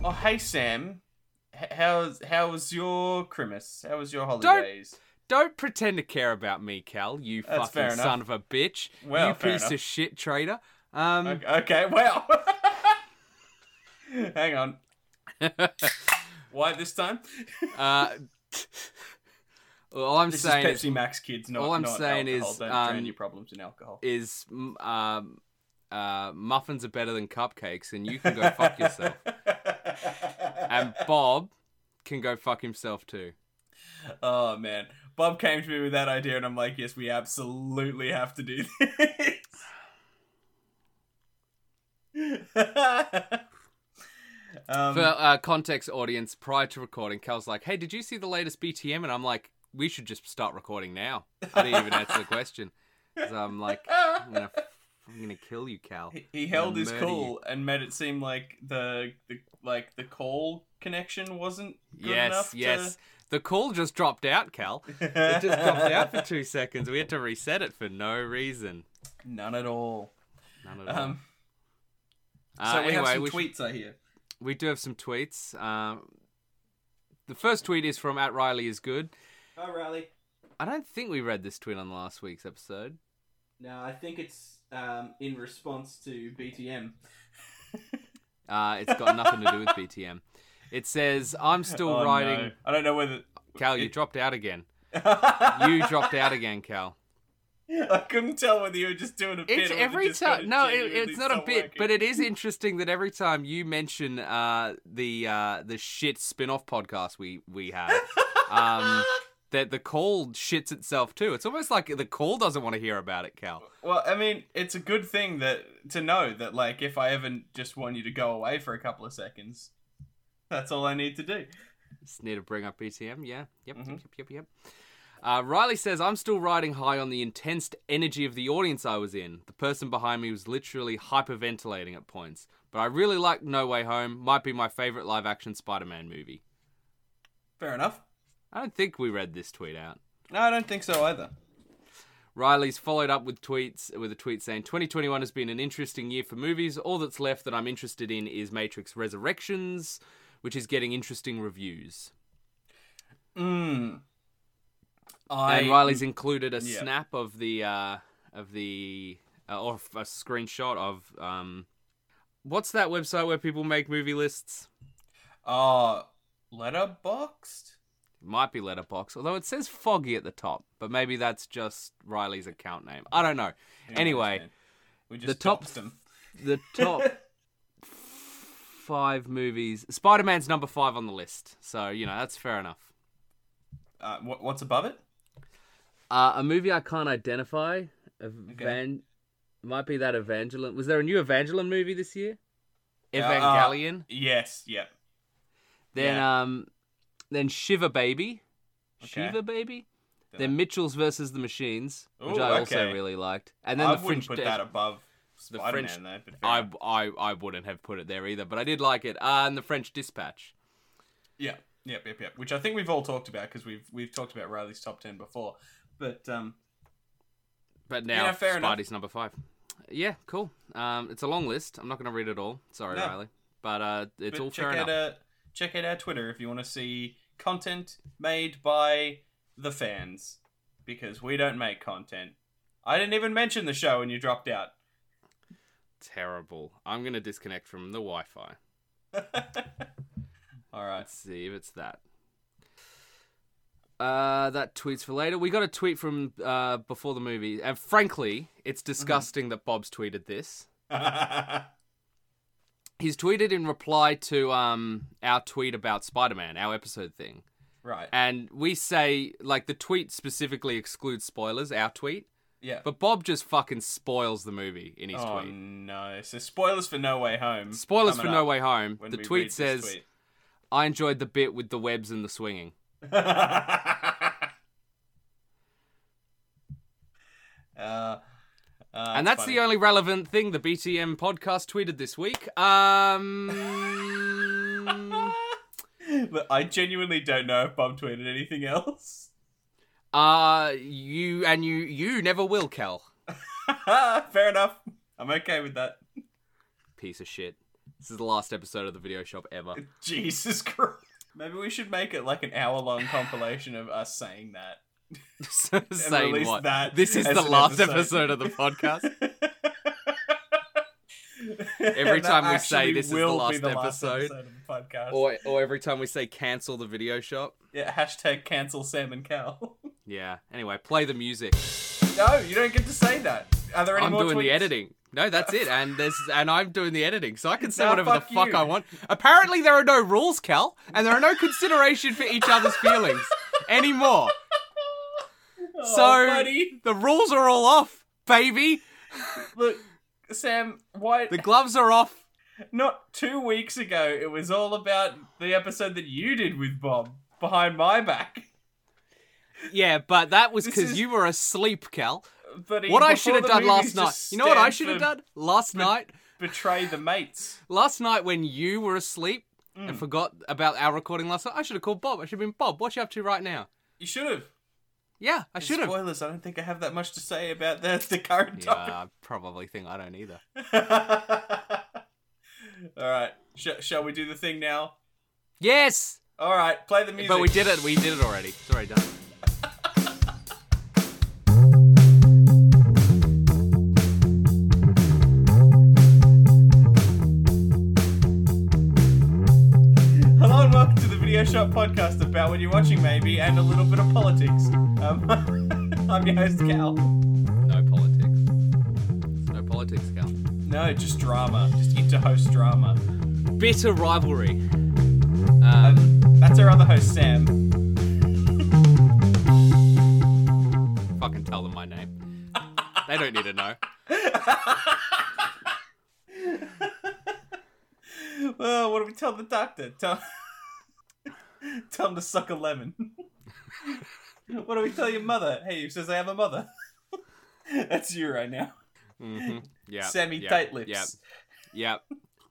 Oh, hey Sam. How was your Christmas? How was your holidays? Don't pretend to care about me, Cal. You That's fair fucking enough. son of a bitch. Well, you fair piece enough. of shit traitor. Okay, well. Hang on. Why this time? All I'm This saying is Pepsi Max, kids. Not, all I'm not saying alcohol. is, Don't drown your problems in alcohol. Muffins are better than cupcakes, and you can go fuck yourself. And Bob can go fuck himself too. Oh man, Bob came to me with that idea, and I'm like, yes, we absolutely have to do this. For context audience, prior to recording, Cal's like, hey, did you see the latest BTM? And I'm like, we should just start recording now. I didn't even answer the question. So I'm like, I'm gonna kill you, Cal. He held his cool and made it seem like the call connection wasn't good enough. Yes. The call just dropped out, Cal. It just dropped out for 2 seconds. We had to reset it for no reason. None at all. So we have anyway, some tweets, I hear. We do have some tweets. The first tweet is from @RileyIsGood. Hi, Riley. I don't think we read this tweet on last week's episode. No, I think it's in response to BTM. It's got nothing to do with BTM. It says, I'm still writing... No. I don't know whether... Cal, you dropped out again. You dropped out again, Cal. I couldn't tell whether you were just doing a bit It's or every just got time. it No, genuinely it's not a stop bit, working. but it is interesting that every time you mention the shit spin-off podcast we have, that the call shits itself too. It's almost like the call doesn't want to hear about it, Cal. Well, I mean, it's a good thing to know that, like, if I ever just want you to go away for a couple of seconds, that's all I need to do. Just need to bring up BTM, yeah. Yep. Mm-hmm. Riley says, I'm still riding high on the intense energy of the audience I was in. The person behind me was literally hyperventilating at points. But I really liked No Way Home. Might be my favourite live-action Spider-Man movie. Fair enough. I don't think we read this tweet out. No, I don't think so either. Riley's followed up with a tweet saying, 2021 has been an interesting year for movies. All that's left that I'm interested in is Matrix Resurrections, which is getting interesting reviews. And Riley's included a snap of the or a screenshot of what's that website where people make movie lists? Letterboxd? It might be Letterboxd, although it says Foggy at the top, but maybe that's just Riley's account name. I don't know. Anyway, we just the top them. The top 5 movies. Spider-Man's number 5 on the list, so that's fair enough. What's above it? A movie I can't identify. Might be that Evangeline. Was there a new Evangeline movie this year? Evangelion. Yes. Yep. Then Shiva Baby. Okay. Shiva Baby. Then Mitchell's versus the Machines, which Ooh, I also okay. really liked. And then I the wouldn't French. put that above Spider-Man, though. But fair enough. I wouldn't have put it there either, but I did like it. And the French Dispatch. Yeah. Yep. Which I think we've all talked about because we've talked about Riley's top 10 before. But now fair enough. Spidey's number 5. Yeah, cool. It's a long list. I'm not going to read it all. Sorry, Riley. But it's all fair enough. Check out our Twitter if you want to see content made by the fans. Because we don't make content. I didn't even mention the show and you dropped out. Terrible. I'm going to disconnect from the Wi-Fi. Alright. Let's see if it's that. That tweet's for later. We got a tweet from before the movie. And frankly, it's disgusting that Bob's tweeted this. He's tweeted in reply to our tweet about Spider-Man, our episode thing. Right. And we say, like, the tweet specifically excludes spoilers, our tweet. Yeah. But Bob just fucking spoils the movie in his tweet. Oh, no. So spoilers for No Way Home. Spoilers for No Way Home. The tweet says, I enjoyed the bit with the webs and the swinging. And that's funny. the only relevant thing the BTM podcast tweeted this week. But I genuinely don't know if Bob tweeted anything else. You never will, Kel. Fair enough. I'm okay with that. Piece of shit. This is the last episode of the Video Shop ever. Jesus Christ. Maybe we should make it like an hour-long compilation of us saying that. Saying what? This is the last episode of the podcast. Every time we say this is the last episode of the podcast. Or every time we say cancel the Video Shop. Yeah, hashtag cancel Sam and Cal. Yeah. Anyway, play the music. No, you don't get to say that. Are there any more I'm doing tweets? the editing. No, that's it. And I'm doing the editing, so I can say No, whatever the fuck fuck you. I want. Apparently there are no rules, Cal, and there are no consideration for each other's feelings anymore. Oh, So buddy. the rules are all off, baby. Look, Sam, why... The gloves are off. Not 2 weeks ago, it was all about the episode that you did with Bob behind my back. Yeah, but that was This because is- you were asleep, Cal. But What I before should have the done last movies night. just You know what I stand should have for done? Last night. Betray the mates. Last night when you were asleep and forgot about our recording last night, I should have called Bob. I should have been, Bob, what you up to right now? You should have. Yeah, I should have. Spoilers, I don't think I have that much to say about the current Yeah, topic. I probably think I don't either. Alright, shall we do the thing now? Yes! Alright, play the music. But we did it already. It's already done. Hello and welcome to the Video Shop podcast about what you're watching maybe and a little bit of politics. I'm your host Cal. No politics. No politics, Cal. No, just drama. Just inter-host drama. Bitter rivalry. That's our other host Sam. Fucking tell them my name. They don't need to know. Well, what do we tell the doctor? Tell him to suck a lemon. What do we tell your mother? Hey, he says I have a mother. That's you right now. Mm-hmm. Yeah. Semi-tight lips. Yep.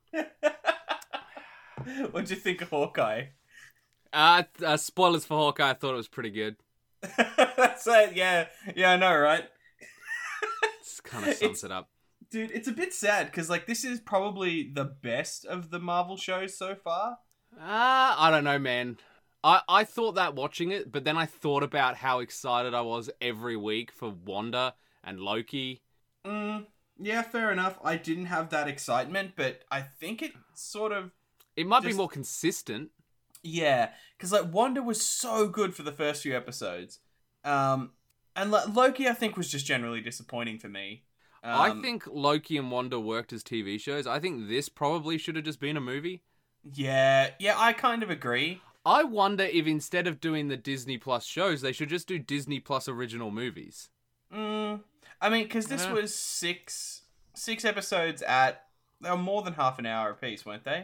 What'd you think of Hawkeye? Spoilers for Hawkeye. I thought it was pretty good. That's it. Yeah, I know, right? This kind of sums it up. Dude, it's a bit sad because like this is probably the best of the Marvel shows so far. I don't know, man. I thought that watching it, but then I thought about how excited I was every week for Wanda and Loki. Yeah, fair enough. I didn't have that excitement, but I think it sort of... It might be more consistent. Yeah, because like Wanda was so good for the first few episodes. And Loki, I think, was just generally disappointing for me. I think Loki and Wanda worked as TV shows. I think this probably should have just been a movie. Yeah, I kind of agree. I wonder if instead of doing the Disney Plus shows, they should just do Disney Plus original movies. I mean, because this was six episodes at... They were more than half an hour apiece, weren't they?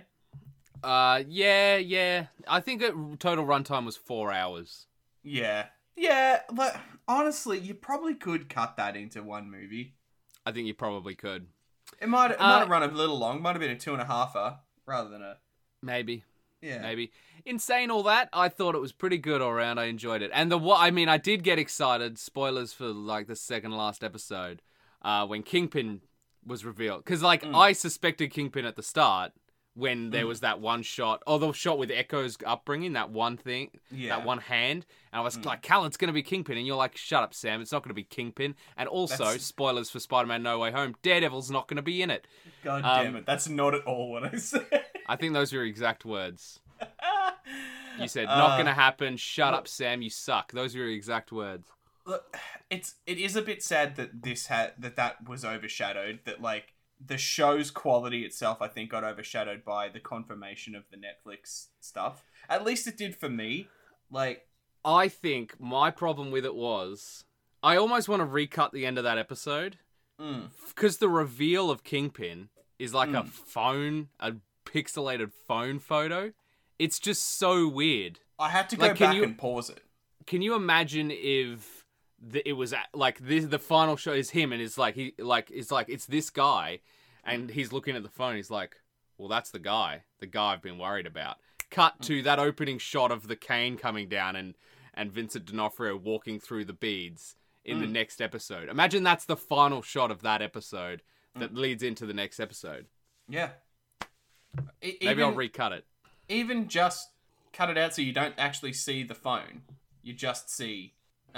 Yeah. I think total runtime was 4 hours. Yeah, but honestly, you probably could cut that into one movie. I think you probably could. It might have run a little long. Might have been a 2.5-hour rather than a... Maybe. Yeah. Maybe. In saying all that, I thought it was pretty good all around. I enjoyed it. And I did get excited, spoilers for like the second last episode, when Kingpin was revealed. Because I suspected Kingpin at the start when there was that one shot, or the shot with Echo's upbringing, that one thing, that one hand. And I was like, Cal, it's going to be Kingpin. And you're like, shut up, Sam. It's not going to be Kingpin. And also, spoilers for Spider-Man No Way Home, Daredevil's not going to be in it. God damn it. That's not at all what I said. I think those are your exact words. You said, not going to happen. Shut up, Sam. You suck. Those are your exact words. Look, it is a bit sad that that was overshadowed. That like the show's quality itself, I think, got overshadowed by the confirmation of the Netflix stuff. At least it did for me. Like, I think my problem with it was I almost want to recut the end of that episode because the reveal of Kingpin is like a pixelated phone photo. It's just so weird. I had to go back and pause it. Can you imagine if it was like this? The final shot is him, and it's like it's this guy, and he's looking at the phone. He's like, "Well, that's the guy I've been worried about." Cut to that opening shot of the cane coming down, and Vincent D'Onofrio walking through the beads in the next episode. Imagine that's the final shot of that episode that leads into the next episode. Yeah. Maybe I'll recut it. Even just cut it out so you don't actually see the phone. You just see,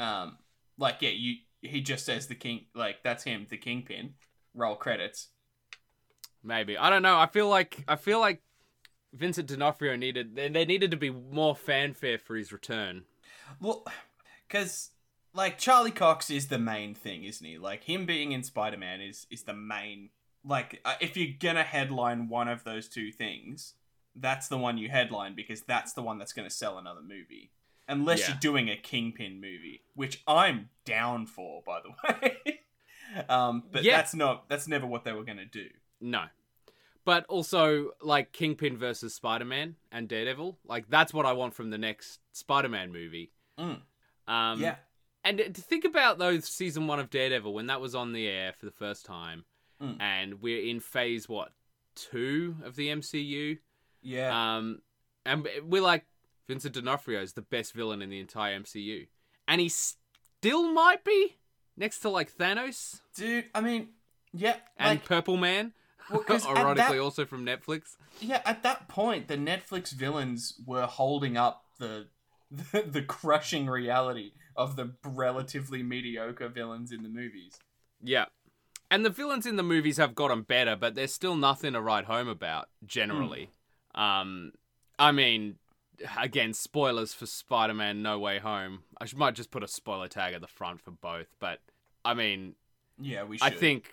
he just says the king, like, that's him, the Kingpin. Roll credits. Maybe. I don't know. I feel like Vincent D'Onofrio there needed to be more fanfare for his return. Well, because, like, Charlie Cox is the main thing, isn't he? Like, him being in Spider-Man is the main... Like, if you're gonna headline one of those two things, that's the one you headline, because that's the one that's gonna sell another movie. Unless you're doing a Kingpin movie, which I'm down for, by the way. But that's never what they were gonna do. No. But also, like, Kingpin versus Spider-Man and Daredevil, like, that's what I want from the next Spider-Man movie. Yeah. And to think about those season 1 of Daredevil, when that was on the air for the first time, and we're in phase, 2 of the MCU? Yeah. And we're like, Vincent D'Onofrio is the best villain in the entire MCU. And he still might be, next to, like, Thanos. Dude, I mean, yeah. And Purple Man. Well, ironically, also from Netflix. Yeah, at that point, the Netflix villains were holding up the crushing reality of the relatively mediocre villains in the movies. Yeah. And the villains in the movies have gotten better, but there's still nothing to write home about, generally. I mean, again, spoilers for Spider-Man No Way Home. I might just put a spoiler tag at the front for both, but, I mean... Yeah, we should. I think...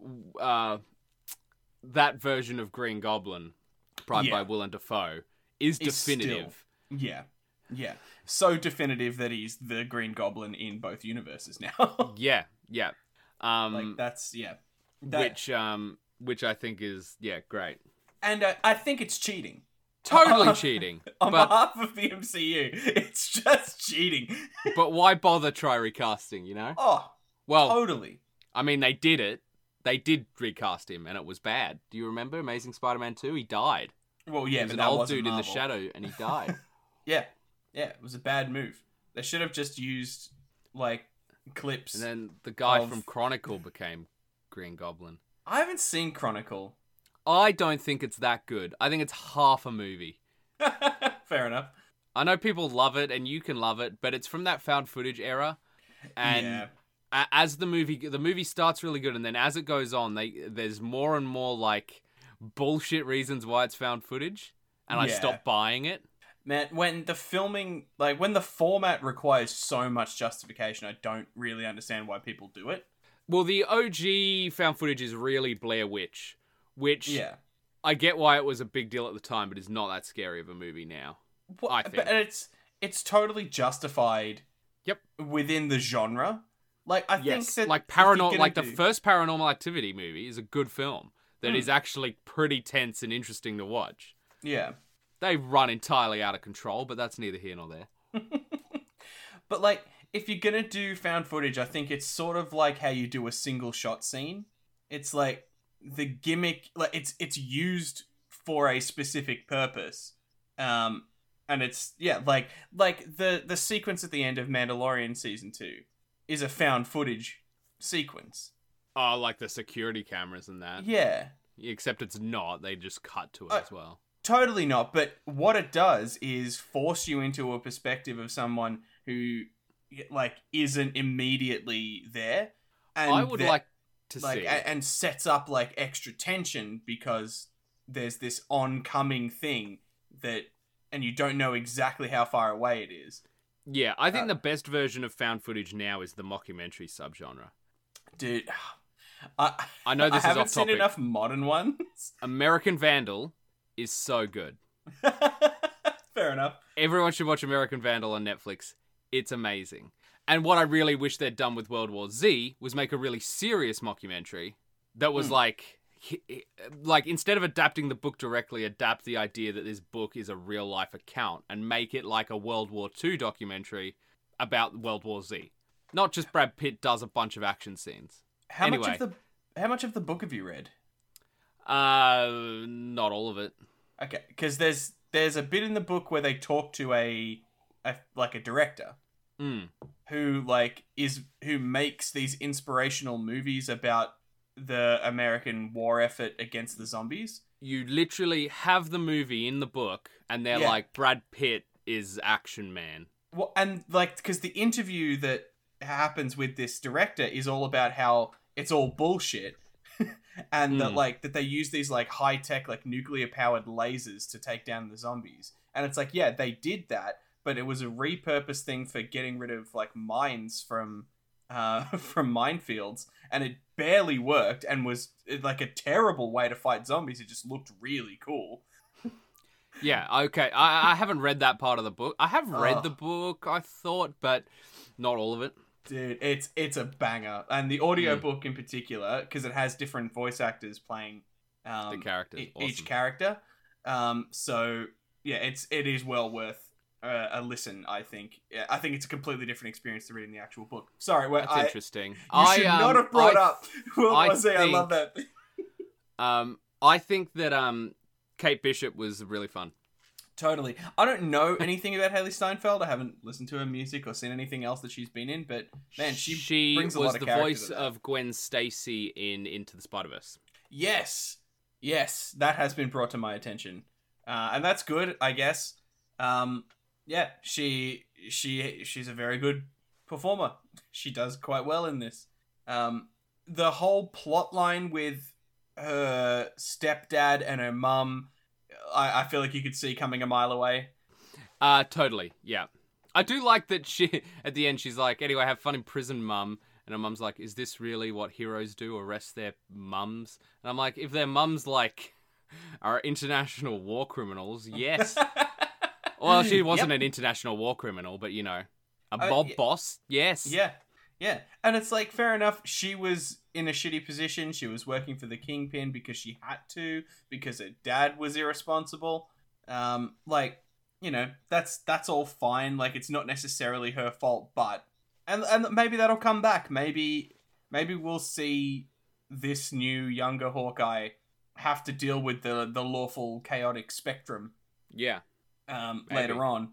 that version of Green Goblin, played by Willem Dafoe, is definitive. Yeah. So definitive that he's the Green Goblin in both universes now. Yeah. Like, that's, Which I think is, great. And I think it's cheating. Totally cheating. On behalf of the MCU, it's just cheating. But why bother try recasting, you know? Oh, well, totally. I mean, they did it. They did recast him, and it was bad. Do you remember Amazing Spider-Man 2? He died. Well, yeah, he was an old dude in the shadow, and he died. Yeah, it was a bad move. They should have just used, like, clips. And then the guy from Chronicle became Green Goblin. I haven't seen Chronicle. I don't think it's that good. I think it's half a movie. Fair enough. I know people love it, and you can love it, but it's from that found footage era. And as the movie starts really good, and then as it goes on, there's more and more, like, bullshit reasons why it's found footage, and I stopped buying it. Man, when the format requires so much justification, I don't really understand why people do it. Well, the OG found footage is really Blair Witch, which I get why it was a big deal at the time, but it's not that scary of a movie now. I think. But it's totally justified. Yep. Within the genre. Like, I think that... Like, the first Paranormal Activity movie is a good film that is actually pretty tense and interesting to watch. Yeah. They run entirely out of control, but that's neither here nor there. But, like, if you're gonna do found footage, I think it's sort of like how you do a single shot scene. It's like, the gimmick... Like, it's used for a specific purpose. And it's... Yeah, like the sequence at the end of Mandalorian Season 2 is a found footage sequence. Oh, like the security cameras and that. Yeah. Except it's not. They just cut to it as well. Totally not. But what it does is force you into a perspective of someone who, like, isn't immediately there. And I would like to see. And sets up, like, extra tension because there's this oncoming thing that... And you don't know exactly how far away it is. Yeah, I think the best version of found footage now is the mockumentary subgenre. Dude, I know this is off topic. I haven't seen enough modern ones. American Vandal is so good. Fair enough. Everyone should watch American Vandal on Netflix. It's amazing. And what I really wish they'd done with World War Z was make a really serious mockumentary that was like instead of adapting the book directly, adapt the idea that this book is a real life account and make it like a World War II documentary about World War Z. Not just Brad Pitt does a bunch of action scenes. How much of the book have you read? Not all of it. Okay, because there's a bit in the book where they talk to a director who makes these inspirational movies about the American war effort against the zombies. You literally have the movie in the book, and they're like, Brad Pitt is Action Man. Well, and like, because the interview that happens with this director is all about how it's all bullshit, and that like that they use these like high tech like nuclear powered lasers to take down the zombies, and it's like, yeah, they did that, but it was a repurposed thing for getting rid of like mines from minefields, and it barely worked and was like a terrible way to fight zombies. It just looked really cool. Yeah, okay. I haven't read that part of the book. I have read the book, I thought, but not all of it. Dude, it's a banger. And the audiobook in particular, because it has different voice actors playing the characters. Each character. So, yeah, it is well worth a listen, I think. Yeah, I think it's a completely different experience to reading the actual book. Sorry, that's interesting. You should not have brought up World War Z. I love that. I think that Kate Bishop was really fun. Totally. I don't know anything about Hailee Steinfeld. I haven't listened to her music or seen anything else that she's been in, but man, she brings a lot of character. She was the voice of Gwen Stacy in Into the Spider-Verse. Yes, that has been brought to my attention, and that's good, I guess. Yeah, she's a very good performer. She does quite well in this. The whole plot line with her stepdad and her mum, I feel like you could see coming a mile away. Totally, yeah. I do like that she, at the end, she's like, anyway, have fun in prison, mum. And her mum's like, is this really what heroes do, arrest their mums? And I'm like, if their mums, like, are international war criminals, yes. Well, she wasn't an international war criminal, but, you know, a mob boss, yes. Yeah. And it's like, fair enough, she was in a shitty position. She was working for the Kingpin because she had to, because her dad was irresponsible. Like, you know, that's all fine. Like, it's not necessarily her fault, but and maybe that'll come back. Maybe we'll see this new younger Hawkeye have to deal with the lawful chaotic Spectrum. Yeah. Later on.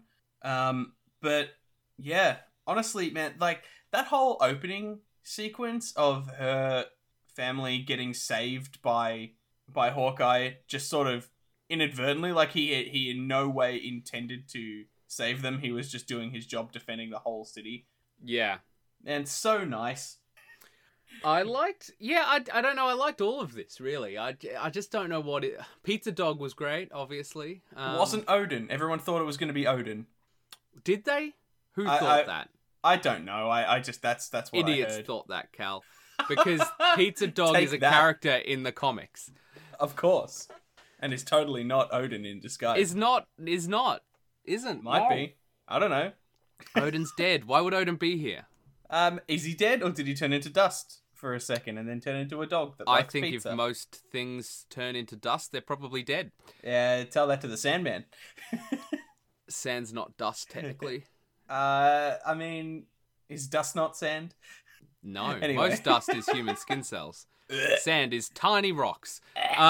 But yeah, honestly, man, like that whole opening sequence of her family getting saved by Hawkeye, just sort of inadvertently, like he in no way intended to save them. He was just doing his job defending the whole city. Yeah. And so nice. I liked, I don't know, I liked all of this, really. I just don't know what it... Pizza Dog was great, obviously. It wasn't Odin. Everyone thought it was going to be Odin. Did they? Who thought that? I don't know. I just, that's what Idiots I heard. thought that, Cal. Because Pizza Dog is a character in the comics. Of course. And is totally not Odin in disguise. Isn't. Might be. I don't know. Odin's dead. Why would Odin be here? Is he dead, or did he turn into dust for a second and then turn into a dog that likes pizza? I think if most things turn into dust, they're probably dead. Yeah, tell that to the Sandman. Sand's not dust, technically. I mean, is dust not sand? No, Anyway. Most dust is human skin cells. Sand is tiny rocks.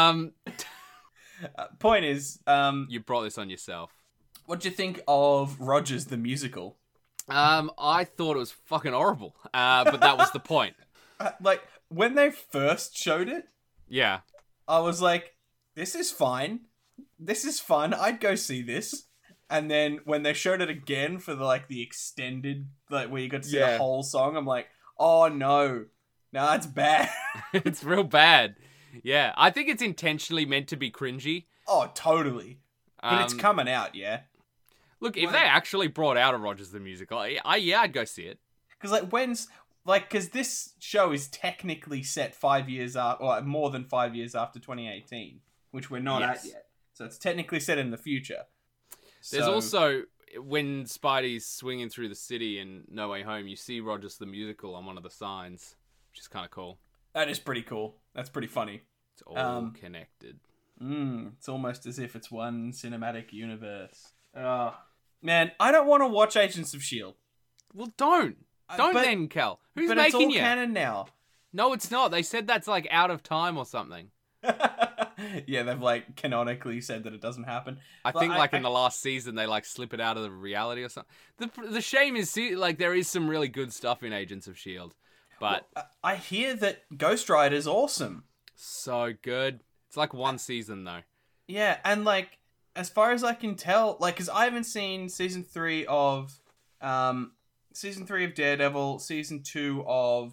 Point is, you brought this on yourself. What do you think of Rogers the musical? I thought it was fucking horrible, but that was the point. Like, when they first showed it, yeah, I was like, this is fine. This is fun. I'd go see this. And then when they showed it again for the extended, like, where you got to see the whole song, I'm like, oh no. No, it's bad. It's real bad. Yeah, I think it's intentionally meant to be cringy. Oh, totally. But it's coming out, yeah? Look, if they actually brought out a Rogers the Musical, I'd go see it. Because, because this show is technically set 5 years after, or more than 5 years after 2018, which we're not at yet. So it's technically set in the future. There's also, when Spidey's swinging through the city in No Way Home, you see Rogers the Musical on one of the signs, which is kind of cool. That is pretty cool. That's pretty funny. It's all connected. It's almost as if it's one cinematic universe. Man, I don't want to watch Agents of S.H.I.E.L.D. Well, don't then, Cal. Who's making it? But it's all canon now. No, it's not. They said that's out of time or something. Yeah, they've canonically said that it doesn't happen. I think in the last season they slip it out of the reality or something. The shame is there is some really good stuff in Agents of S.H.I.E.L.D. But I hear that Ghost Rider's awesome. So good. It's like one season though. Yeah, and like as far as I can tell, like because I haven't seen season 3 of Daredevil, season 2 of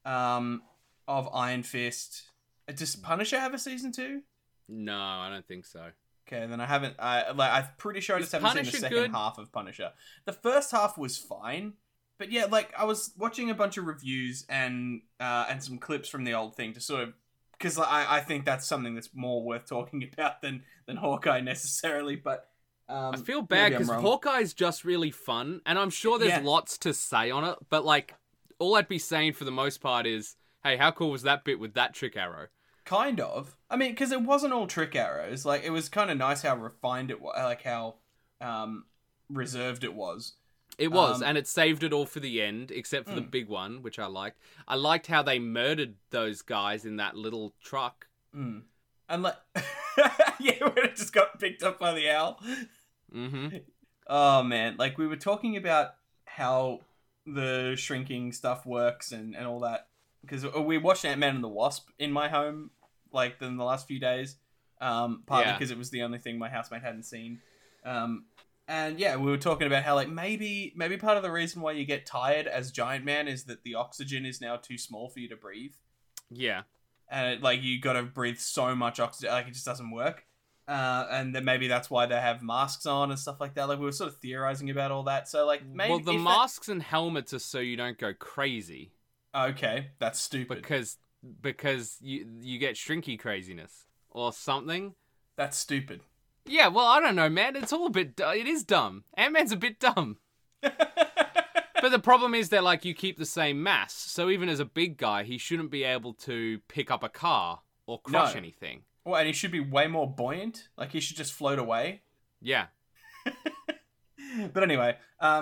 Iron Fist. Does Punisher have a season 2? No, I don't think so. Okay, then I haven't. I'm pretty sure I just haven't seen the second half of Punisher. The first half was fine, but yeah, like I was watching a bunch of reviews and some clips from the old thing to sort of because I think that's something that's more worth talking about than Hawkeye necessarily. But I feel bad because Hawkeye's just really fun, and I'm sure there's lots to say on it. But like, all I'd be saying for the most part is, hey, how cool was that bit with that trick arrow? Kind of. I mean, because it wasn't all trick arrows. Like, it was kind of nice how refined it was, like how reserved it was. It was, and it saved it all for the end, except for the big one, which I liked. I liked how they murdered those guys in that little truck. And like, yeah, when it just got picked up by the owl. Mm-hmm. Oh man, like we were talking about how the shrinking stuff works and all that. Because we watched Ant-Man and the Wasp in my home, like, in the last few days. Partly because it was the only thing my housemate hadn't seen. And yeah, we were talking about how, like, maybe part of the reason why you get tired as Giant Man is that the oxygen is now too small for you to breathe. Yeah. And, like, you gotta breathe so much oxygen, like, it just doesn't work. And then maybe that's why they have masks on and stuff like that. Like, we were sort of theorizing about all that. So, like, maybe... Well, the masks and helmets are so you don't go crazy. Okay, that's stupid. Because you get shrinky craziness or something. That's stupid. Yeah, well, I don't know, man. It's all a bit... It is dumb. Ant-Man's a bit dumb. But the problem is that, like, you keep the same mass. So even as a big guy, he shouldn't be able to pick up a car or crush anything. Well, and he should be way more buoyant. Like, he should just float away. Yeah. But anyway,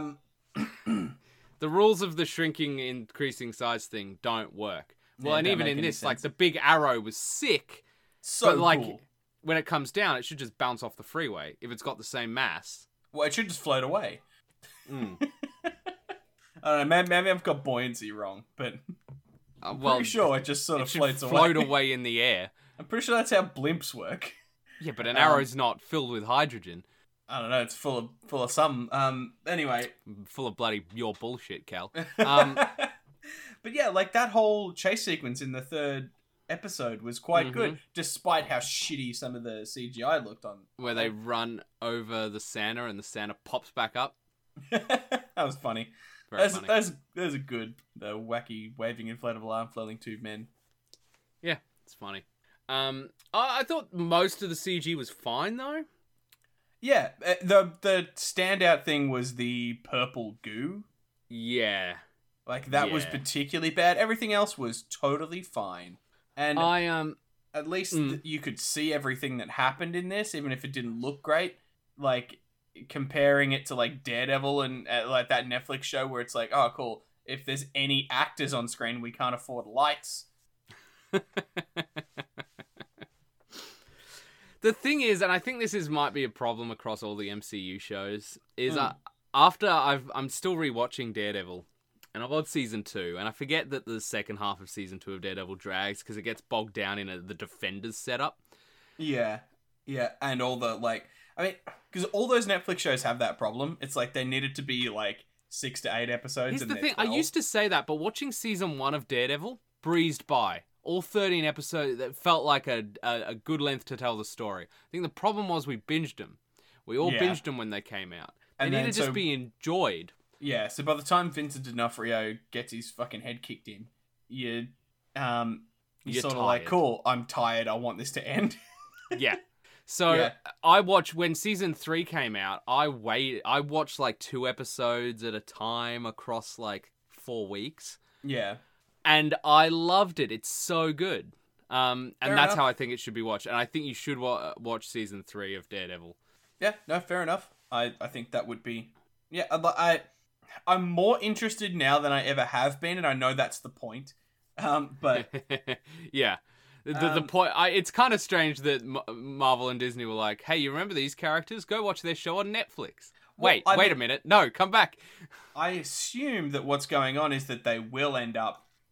the rules of the shrinking, increasing size thing don't work. Well, and even in this, sense. like, the big arrow was sick. So but, like, cool. When it comes down, it should just bounce off the freeway if it's got the same mass. Well, it should just float away. I don't know, maybe I've got buoyancy wrong, but I'm pretty sure it just sort of floats away. Float away in the air. I'm pretty sure that's how blimps work. Yeah, but an arrow's not filled with hydrogen. I don't know, it's full of some. Anyway. Full of bloody your bullshit, Cal. But yeah, like that whole chase sequence in the third episode was quite good, despite how shitty some of the CGI looked on. Where they run over the Santa and the Santa pops back up. That was funny. Funny. Those are good. The wacky waving inflatable arm flailing two men. Yeah, it's funny. I thought most of the CG was fine though. Yeah, the standout thing was the purple goo. Yeah. Like that was particularly bad. Everything else was totally fine. And at least you could see everything that happened in this, even if it didn't look great. Like comparing it to like Daredevil and like that Netflix show where it's like, oh cool, if there's any actors on screen, we can't afford lights. The thing is, and I think this might be a problem across all the MCU shows, is after I'm still rewatching Daredevil, and I've watched season 2, and I forget that the second half of season 2 of Daredevil drags because it gets bogged down in the Defenders setup. Yeah, and all the because all those Netflix shows have that problem. It's like they needed to be like 6 to 8 episodes. Here's the thing: 12. I used to say that, but watching season 1 of Daredevil breezed by. All 13 episodes that felt like a good length to tell the story. I think the problem was we binged them. We all binged them when they came out. They need to just be enjoyed. Yeah, so by the time Vincent D'Onofrio gets his fucking head kicked in, you're sort of like, cool, I'm tired, I want this to end. Yeah. So I watched, when season 3 came out, I watched like 2 episodes at a time across like 4 weeks. Yeah. And I loved it. It's so good. And fair that's enough. how I think it should be watched. And I think you should watch season 3 of Daredevil. Yeah, no, fair enough. I think that would be... Yeah, I'm more interested now than I ever have been, and I know that's the point. But... yeah. The point... it's kind of strange that Marvel and Disney were like, hey, you remember these characters? Go watch their show on Netflix. Wait a minute. No, come back. I assume that what's going on is that they will end up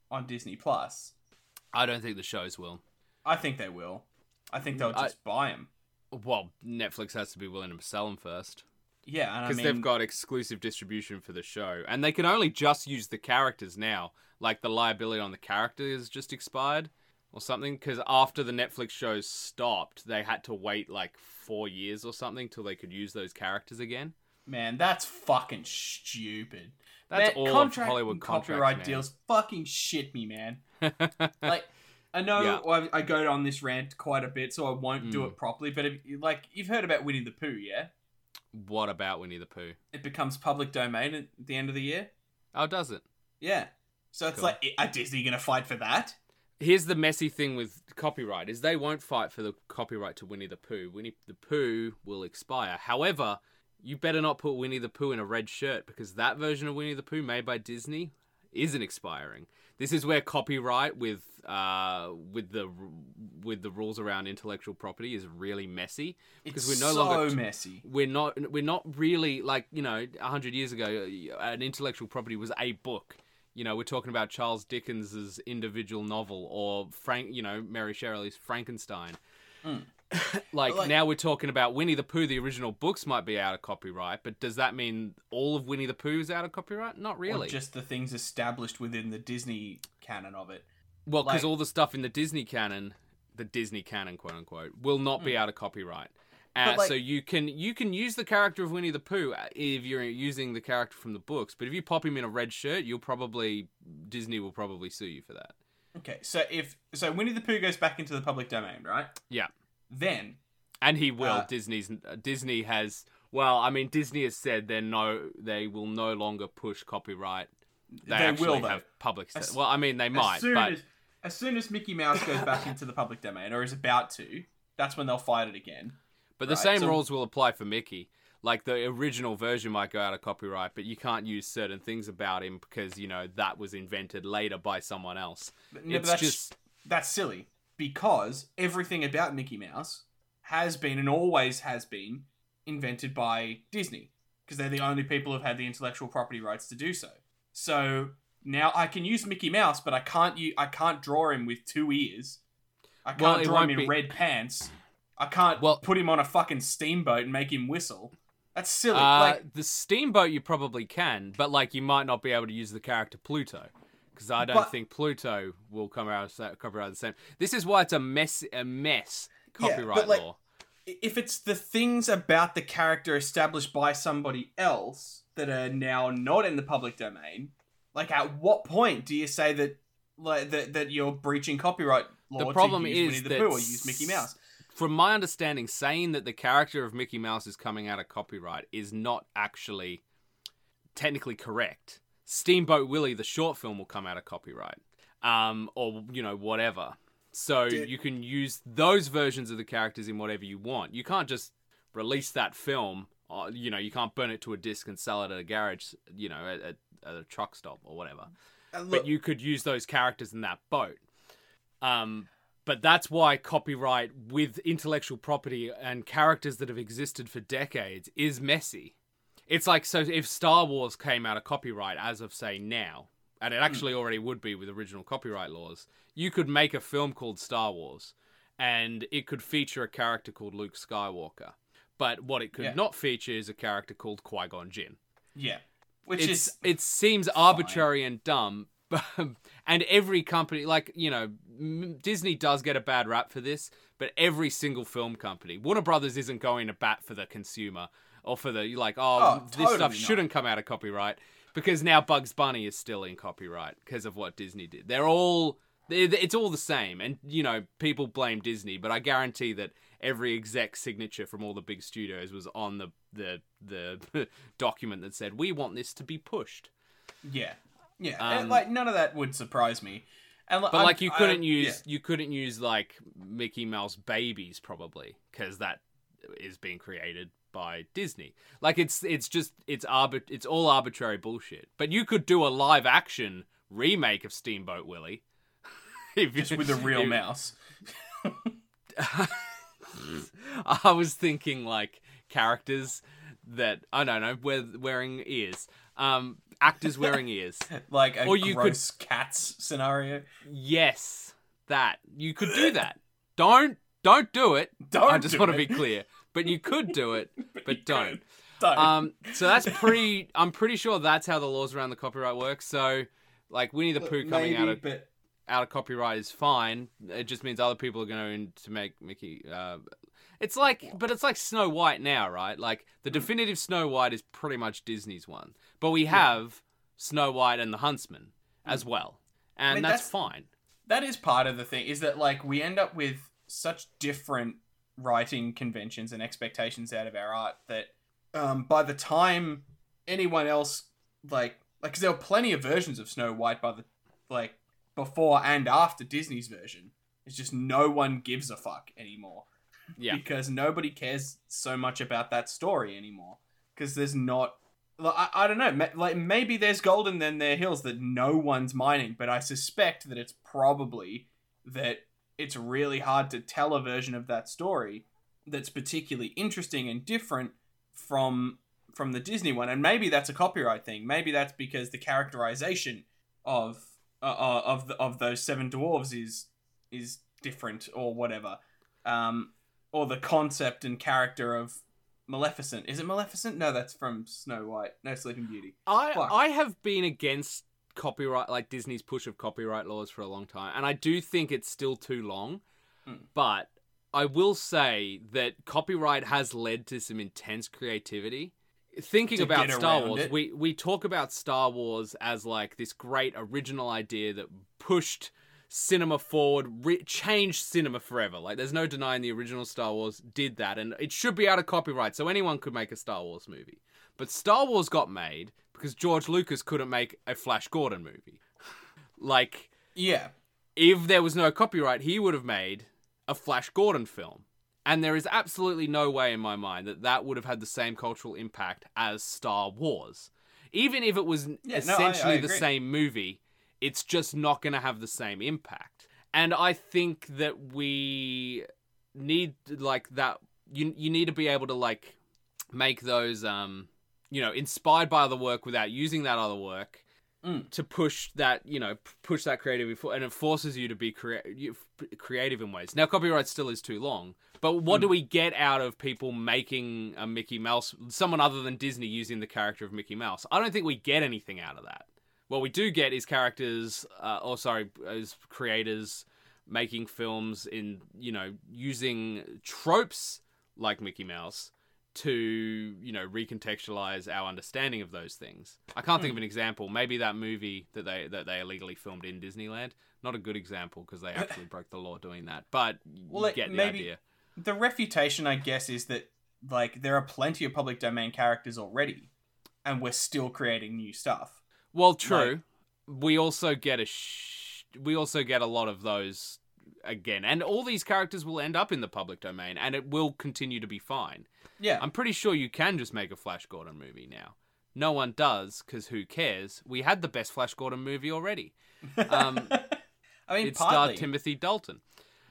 on Disney Plus. I don't think the shows will. I think they will. I think they'll just buy them. Well, Netflix has to be willing to sell them first. Yeah, and because they've got exclusive distribution for the show, and they can only just use the characters now. Like the liability on the characters just expired or something. Because after the Netflix shows stopped, they had to wait like 4 years or something till they could use those characters again. Man, that's fucking stupid. That's man, all of Hollywood copyright deals fucking shit me, man. Like, I know I go on this rant quite a bit, so I won't do it properly. But you've heard about Winnie the Pooh, yeah? What about Winnie the Pooh? It becomes public domain at the end of the year. Oh, does it? Yeah. So it's like, are Disney gonna fight for that? Here's the messy thing with copyright: is they won't fight for the copyright to Winnie the Pooh. Winnie the Pooh will expire. However, you better not put Winnie the Pooh in a red shirt, because that version of Winnie the Pooh made by Disney isn't expiring. This is where copyright with the rules around intellectual property is really messy, because we're no longer messy. We're not really, like, 100 years ago, an intellectual property was a book. We're talking about Charles Dickens's individual novel, or Mary Shelley's Frankenstein. Now we're talking about Winnie the Pooh. The original books might be out of copyright, but does that mean all of Winnie the Pooh is out of copyright? Not really. Or just the things established within the Disney canon of it. Well, because all the stuff in the Disney canon, quote unquote, will not be out of copyright. So you can use the character of Winnie the Pooh if you're using the character from the books, but if you pop him in a red shirt, Disney will probably sue you for that. Okay, so Winnie the Pooh goes back into the public domain, right? Yeah. Then, and he will. Disney has said they will no longer push copyright. They will have public. They might. As soon as Mickey Mouse goes back into the public domain, or is about to, that's when they'll fight it again. But the same rules will apply for Mickey. Like, the original version might go out of copyright, but you can't use certain things about him because that was invented later by someone else. That's silly. Because everything about Mickey Mouse has been and always has been invented by Disney. Because they're the only people who've had the intellectual property rights to do so. So now I can use Mickey Mouse, but I can't draw him with 2 ears. I can't draw him in red pants. I can't put him on a fucking steamboat and make him whistle. That's silly. The steamboat you probably can, but you might not be able to use the character Pluto. Because I don't think Pluto will come out the same. This is why it's a mess copyright law. If it's the things about the character established by somebody else that are now not in the public domain, at what point do you say that that you're breaching copyright law? The problem to use is Winnie the that, Pooh or use Mickey Mouse? From my understanding, saying that the character of Mickey Mouse is coming out of copyright is not actually technically correct. Steamboat Willie, the short film, will come out of copyright. Or, whatever. So you can use those versions of the characters in whatever you want. You can't just release that film, you can't burn it to a disc and sell it at a garage, at a truck stop or whatever. But you could use those characters in that boat. But that's why copyright with intellectual property and characters that have existed for decades is messy. It's like, so if Star Wars came out of copyright as of, say, now, and it actually already would be with original copyright laws, you could make a film called Star Wars, and it could feature a character called Luke Skywalker. But what it could not feature is a character called Qui-Gon Jinn. Yeah. It seems arbitrary and dumb, and every company, Disney does get a bad rap for this, but every single film company, Warner Brothers isn't going to bat for the consumer, or for the, this stuff shouldn't come out of copyright, because now Bugs Bunny is still in copyright because of what Disney did. It's all the same, and, people blame Disney, but I guarantee that every exec signature from all the big studios was on the document that said, we want this to be pushed. Yeah. Yeah, and, none of that would surprise me. And, you couldn't use Mickey Mouse babies probably, because that is being created by Disney. It's all arbitrary bullshit. But you could do a live action remake of Steamboat Willie, just with a real mouse. I was thinking characters that I don't know wearing ears. actors wearing ears. Like a Or you gross cats scenario. Yes, that. You could do that. Don't do it. I just want to be clear. But you could do it, but don't. Don't. So that's I'm pretty sure that's how the laws around the copyright work. So, like, Winnie the Pooh coming out of copyright is fine. It just means other people are going to make Mickey. It's like Snow White now, right? Like, the definitive Snow White is pretty much Disney's one, but we have Snow White and the Huntsman as well, and I mean, that's fine. That is part of the thing. Is that like we end up with such different writing conventions and expectations out of our art that by the time anyone else because there were plenty of versions of Snow White before and after Disney's version. It's just no one gives a fuck anymore. Yeah. Because nobody cares so much about that story anymore. Because there's not... I don't know. Like, maybe there's gold in their hills that no one's mining, but I suspect that it's probably that it's really hard to tell a version of that story that's particularly interesting and different from the Disney one. And maybe that's a copyright thing. Maybe that's because the characterization of those seven dwarves is different or whatever. Or the concept and character of Maleficent. Is it Maleficent? No, that's from Snow White. No, Sleeping Beauty. I have been against copyright, like Disney's push of copyright laws for a long time, and I do think it's still too long. But I will say that copyright has led to some intense creativity. Thinking about Star Wars, we talk about Star Wars as like this great original idea that pushed cinema forward, changed cinema forever. Like, there's no denying the original Star Wars did that, and it should be out of copyright, so anyone could make a Star Wars movie. But Star Wars got made because George Lucas couldn't make a Flash Gordon movie. Like, yeah, if there was no copyright, he would have made a Flash Gordon film. And there is absolutely no way in my mind that would have had the same cultural impact as Star Wars. Even if it was essentially the same movie, it's just not going to have the same impact. And I think that we need, like, that... You need to be able to, like, make those, inspired by other work without using that other work to push that, push that creativity. And it forces you to be creative in ways. Now, copyright still is too long. But what do we get out of people making a Mickey Mouse, someone other than Disney using the character of Mickey Mouse? I don't think we get anything out of that. What we do get is as creators making films in, using tropes like Mickey Mouse to, recontextualize our understanding of those things. I can't think of an example. Maybe that movie that they illegally filmed in Disneyland. Not a good example because they actually broke the law doing that. But you get the idea. The refutation, I guess, is that, like, there are plenty of public domain characters already, and we're still creating new stuff. Well, true. Like, we also get a lot of those again, and all these characters will end up in the public domain, and it will continue to be fine. Yeah, I'm pretty sure you can just make a Flash Gordon movie now. No one does, because who cares? We had the best Flash Gordon movie already. I mean, it starred Timothy Dalton.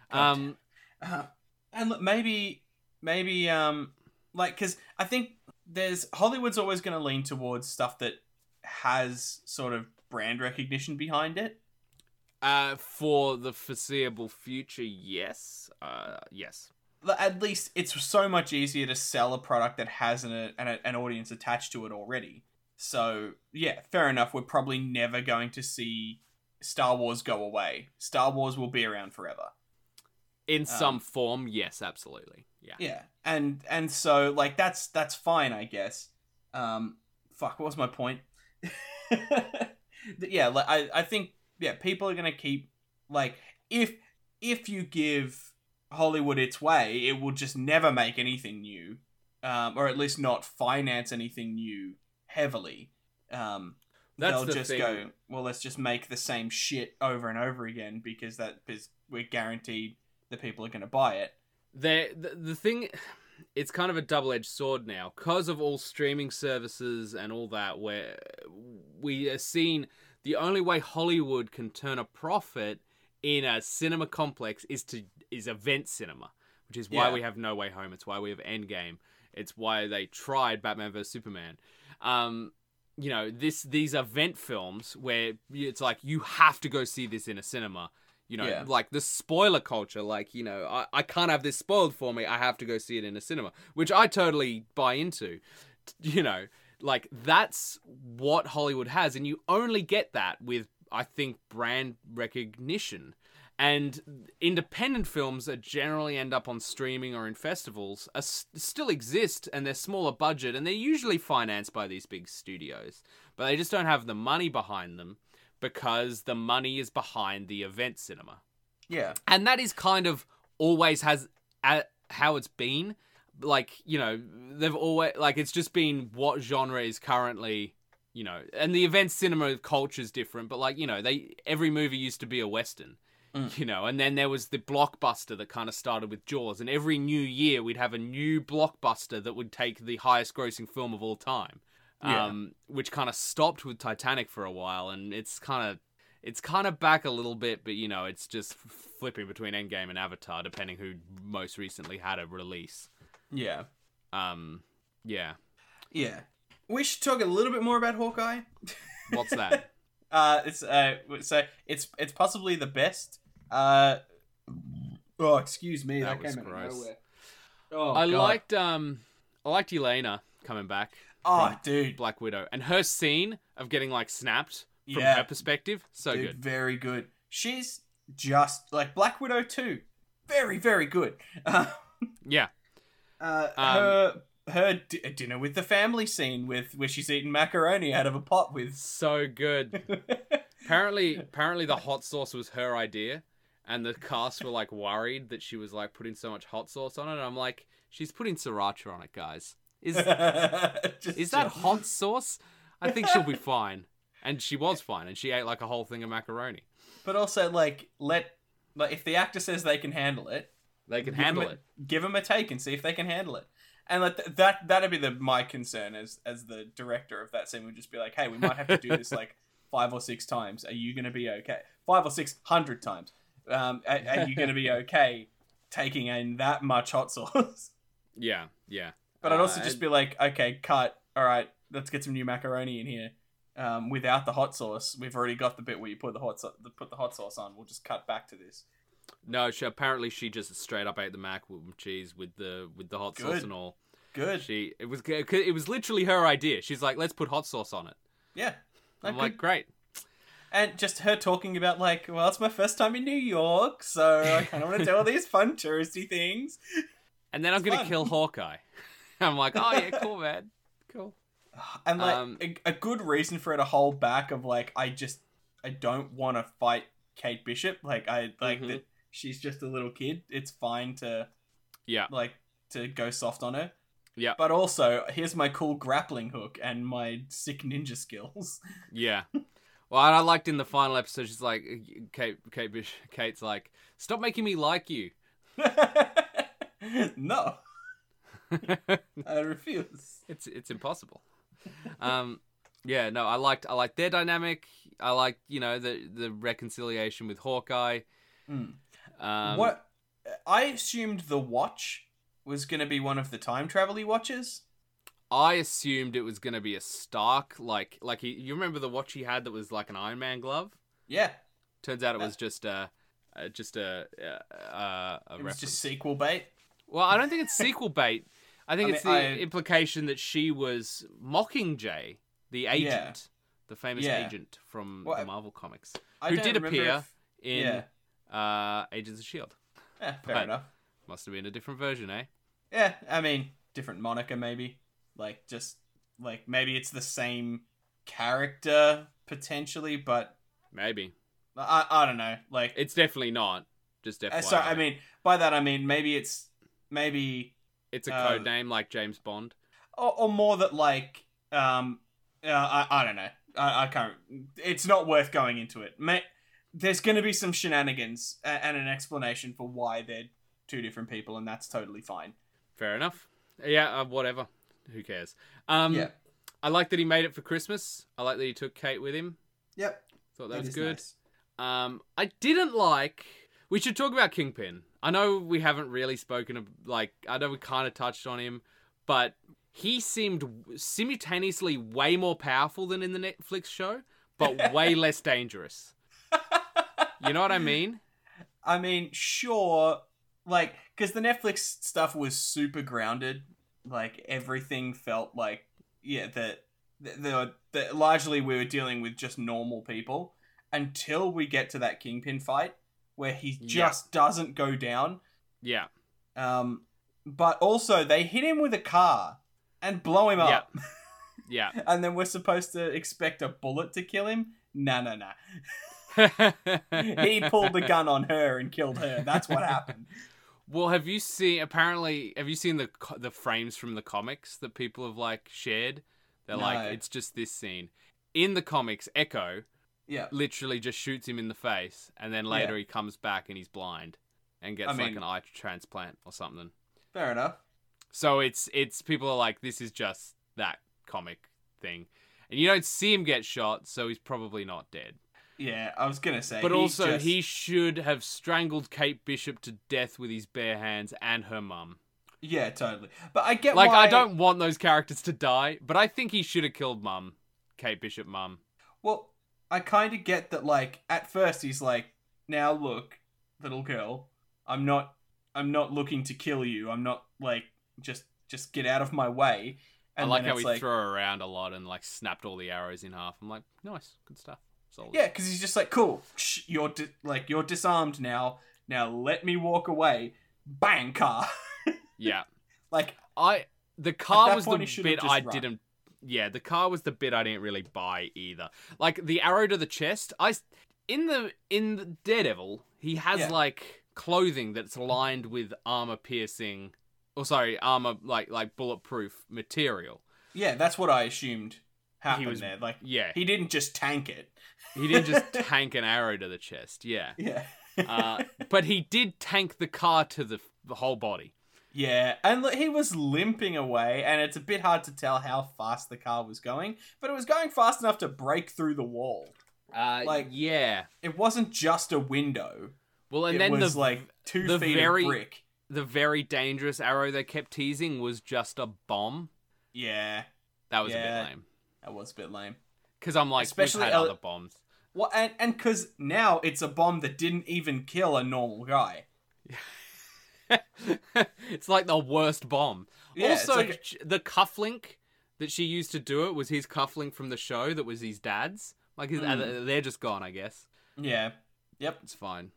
And look, maybe, because I think Hollywood's always going to lean towards stuff that has sort of brand recognition behind it. For the foreseeable future, yes. Yes. At least it's so much easier to sell a product that has an audience attached to it already. So, yeah, fair enough. We're probably never going to see Star Wars go away. Star Wars will be around forever. In some form, yes, absolutely. Yeah. Yeah. And so, like, that's fine, I guess. What was my point? Yeah, like, I think, yeah, people are going to keep, like, if you give Hollywood its way, it will just never make anything new. Or at least not finance anything new heavily. They'll just go, well, let's just make the same shit over and over again because we're guaranteed the people are going to buy it. The thing, it's kind of a double-edged sword now because of all streaming services and all that, where we are seeing the only way Hollywood can turn a profit in a cinema complex is event cinema, which is why we have No Way Home. It's why we have Endgame. It's why they tried Batman vs Superman. you know, these event films where it's like, you have to go see this in a cinema. You know, like the spoiler culture, like, you know, I can't have this spoiled for me. I have to go see it in a cinema, which I totally buy into. You know, like, that's what Hollywood has. And you only get that with, I think, brand recognition. And independent films that generally end up on streaming or in festivals still exist, and they're smaller budget, and they're usually financed by these big studios. But they just don't have the money behind them because the money is behind the event cinema. Yeah. And that is kind of always how it's been. Like, you know, they've always, like, it's just been what genre is currently, you know, and the event cinema culture is different, but, like, you know, every movie used to be a Western. You know, and then there was the blockbuster that kind of started with Jaws, and every new year we'd have a new blockbuster that would take the highest grossing film of all time, which kind of stopped with Titanic for a while, and it's kind of back a little bit, but, you know, it's just flipping between Endgame and Avatar, depending who most recently had a release. Yeah. Yeah. Yeah. We should talk a little bit more about Hawkeye. What's that? It's possibly the best. Oh, excuse me, that was came out gross. of nowhere. Oh, I God. liked Yelena coming back. Oh, dude, Black Widow, and her scene of getting, like, snapped from her perspective, so dude, good. Very good. She's just like Black Widow too. Very, very good. Yeah. Her dinner with the family scene where she's eating macaroni out of a pot with. So good. Apparently the hot sauce was her idea, and the cast were, like, worried that she was, like, putting so much hot sauce on it. And I'm like, she's putting sriracha on it, guys. Is that hot sauce? I think she'll be fine. And she was fine, and she ate, like, a whole thing of macaroni. But also, like, if the actor says they can handle it, they can handle it. Give them a take and see if they can handle it. And like that'd be my concern as the director of that scene. Would just be like, hey, we might have to do this like 5 or 6 times. Are you going to be okay? 5 or 600 times. Are you going to be okay taking in that much hot sauce? Yeah. But I'd also just be like, okay, cut. All right, let's get some new macaroni in here. Without the hot sauce, we've already got the bit where you put the hot sauce on. We'll just cut back to this. No, apparently she just straight up ate the mac with cheese with the hot sauce and all. Good. It was literally her idea. She's like, let's put hot sauce on it. Yeah. I'm like, great. And just her talking about, like, well, it's my first time in New York, so I kind of want to do all these fun touristy things. And then I'm going to kill Hawkeye. I'm like, oh yeah, cool, man. Cool. And like a good reason for her to hold back of like, I don't want to fight Kate Bishop. Like I like that she's just a little kid. It's fine to to go soft on her. Yeah. But also, here's my cool grappling hook and my sick ninja skills. Yeah. Well, and I liked in the final episode, she's like, Kate's like, stop making me like you. No. I refuse. It's impossible. Yeah, no, I liked their dynamic. I liked, the reconciliation with Hawkeye. What I assumed the Watch was going to be one of the time travel-y watches. I assumed it was going to be a Stark, like you remember the watch he had that was like an Iron Man glove? Yeah. Turns out it was just a it reference. was just sequel bait. Well, I don't think it's sequel bait. I think it's the implication that she was Mockingjay, the agent, the famous agent from the Marvel comics, who did appear in Agents of S.H.I.E.L.D. Yeah, fair enough. Must have been a different version, eh? Yeah, I mean, different moniker maybe. Maybe it's the same character potentially, but maybe. I don't know. Like, it's definitely not. Just FYI. Sorry, I mean, by that I mean maybe it's a code name like James Bond, or more that like I don't know. I can't. It's not worth going into it. There's going to be some shenanigans and an explanation for why they're two different people, and that's totally fine. Fair enough. Yeah, whatever. Who cares? I like that he made it for Christmas. I like that he took Kate with him. Yep. Thought that was good. Nice. I didn't like... We should talk about Kingpin. I know we haven't really spoken of... I know we kind of touched on him, but he seemed simultaneously way more powerful than in the Netflix show, but way less dangerous. You know what I mean? I mean, sure, like, because the Netflix stuff was super grounded. Like, everything felt like, yeah, that largely we were dealing with just normal people until we get to that Kingpin fight where he just doesn't go down. Yeah. But also, they hit him with a car and blow him up. Yeah. And then we're supposed to expect a bullet to kill him? Nah. He pulled the gun on her and killed her. That's what happened. Well, have you seen the frames from the comics that people have, like, shared? They're like, it's just this scene. In the comics, Echo literally just shoots him in the face, and then later he comes back and he's blind and gets like an eye transplant or something. Fair enough. So it's people are like, this is just that comic thing. And you don't see him get shot, so he's probably not dead. Yeah, I was going to say. But also, he should have strangled Kate Bishop to death with his bare hands and her mum. Yeah, totally. But I get why... I don't want those characters to die, but I think he should have killed mum. Kate Bishop mum. Well, I kind of get that, like, at first he's like, now look, little girl, I'm not looking to kill you. I'm not, like, just get out of my way. And I like how he threw her around a lot and, like, snapped all the arrows in half. I'm like, nice, good stuff. Solid. Yeah, because he's just like, cool, you're disarmed now. Now let me walk away. Bang, car. Yeah. Like, the car was the bit I run. didn't. Yeah, the car was the bit I didn't really buy either. Like the arrow to the chest. In the Daredevil, he has like clothing that's lined with armor like bulletproof material. Yeah, that's what I assumed happened there. Like, he didn't just tank it. He didn't just tank an arrow to the chest. Yeah. Yeah. But he did tank the car to the whole body. Yeah, and look, he was limping away, and it's a bit hard to tell how fast the car was going, but it was going fast enough to break through the wall. It wasn't just a window. Well, and then was like 2 feet of brick. The very dangerous arrow they kept teasing was just a bomb. Yeah. That was a bit lame. That was a bit lame. Because I'm like, especially we've had other bombs. Well, and because now it's a bomb that didn't even kill a normal guy. It's like the worst bomb. Yeah, also, like the cufflink that she used to do it was his cufflink from the show that was his dad's. Like, they're just gone, I guess. Yeah. Yep. It's fine.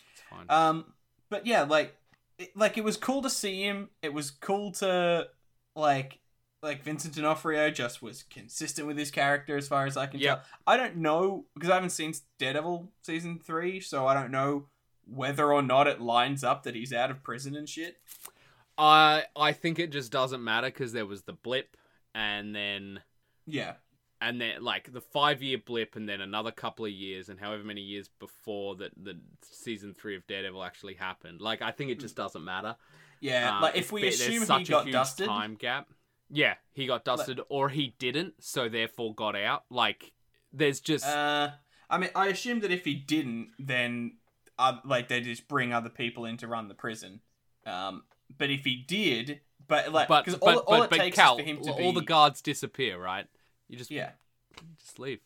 But yeah, it was cool to see him. It was cool to, like Vincent D'Onofrio just was consistent with his character as far as I can tell. I don't know, because I haven't seen Daredevil season 3, so I don't know whether or not it lines up that he's out of prison and shit. I think it just doesn't matter because there was the blip and then... Yeah. And then, like, the 5-year blip and then another couple of years and however many years before that the season 3 of Daredevil actually happened. Like, I think it just doesn't matter. Yeah, like, if we assume he got dusted... time gap. Yeah, he got dusted or he didn't, so therefore got out. Like, there's just... I mean, I assume that if he didn't, then... they just bring other people in to run the prison. But if he did, because all it takes is for him to be... all the guards disappear, right? You just just leave.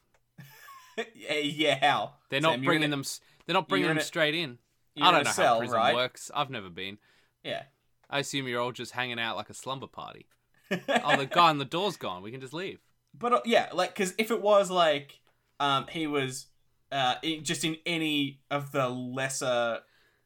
Yeah, how? They're not bringing them. They're not bringing them straight in. I don't know how prison works. I've never been. Yeah. I assume you're all just hanging out like a slumber party. Oh, the guy on the door's gone. We can just leave. But because if it was like, he was. Just in any of the lesser...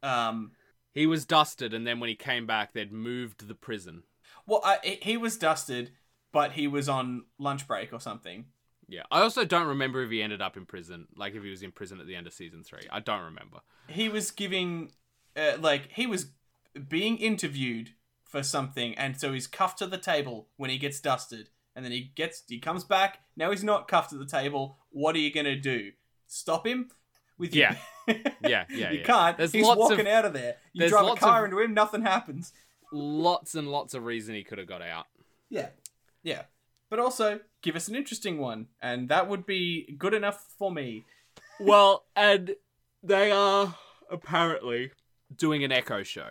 He was dusted, and then when he came back, they'd moved the prison. Well, he was dusted, but he was on lunch break or something. Yeah, I also don't remember if he ended up in prison, like if he was in prison at the end of season 3. I don't remember. He was giving... he was being interviewed for something, and so he's cuffed to the table when he gets dusted, and then he comes back, now he's not cuffed to the table, what are you going to do? Stop him with you. Yeah. You can't. He's walking out of there. You drive a car into him, nothing happens. Lots and lots of reason he could have got out. Yeah. But also, give us an interesting one, and that would be good enough for me. Well, and they are apparently doing an Echo show.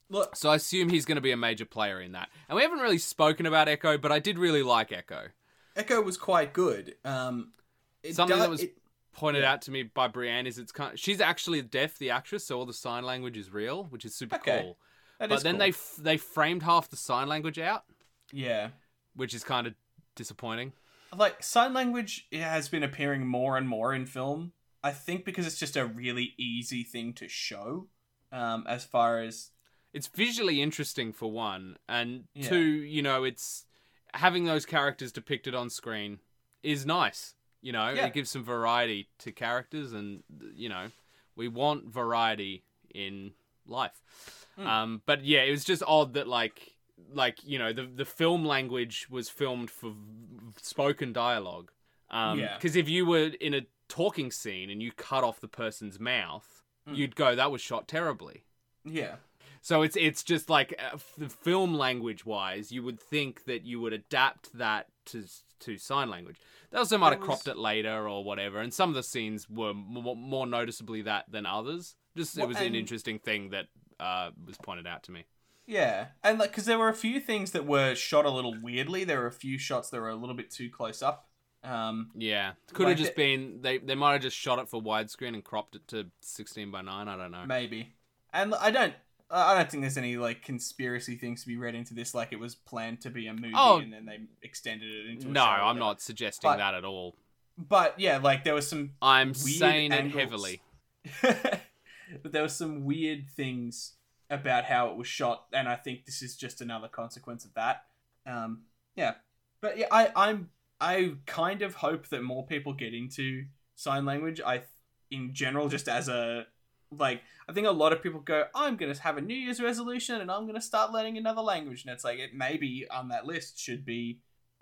Look, So I assume he's going to be a major player in that. And we haven't really spoken about Echo, but I did really like Echo. Echo was quite good. Something that was pointed out to me by Brienne is she's actually deaf, the actress, so all the sign language is real, which is super cool. But then cool. they framed half the sign language out. Yeah. Which is kind of disappointing. Like, sign language has been appearing more and more in film. I think because it's just a really easy thing to show, as far as... It's visually interesting, for one, and two, you know, it's... Having those characters depicted on screen is nice. You know, it gives some variety to characters, and, you know, we want variety in life. But yeah, it was just odd that, like, you know, the film language was filmed for spoken dialogue. Because if you were in a talking scene and you cut off the person's mouth, you'd go, that was shot terribly. Yeah. So it's just like, the film language wise, you would think that you would adapt that to sign language. They also might have cropped it later or whatever, and some of the scenes were more noticeably that than others. It was an interesting thing that was pointed out to me. Yeah, and like, because there were a few things that were shot a little weirdly. There were a few shots that were a little bit too close up. Could have just been they might have just shot it for widescreen and cropped it to 16:9. I don't know. Maybe, and I don't think there's any like conspiracy things to be read into this. Like it was planned to be a movie and then they extended it into. No, I'm not suggesting that at all. But yeah, like there was some. I'm saying it heavily. But there were some weird things about how it was shot, and I think this is just another consequence of that. But yeah, I kind of hope that more people get into sign language. In general, just as a I think a lot of people go, I'm gonna have a New Year's resolution and I'm gonna start learning another language, and it's like it maybe on that list should be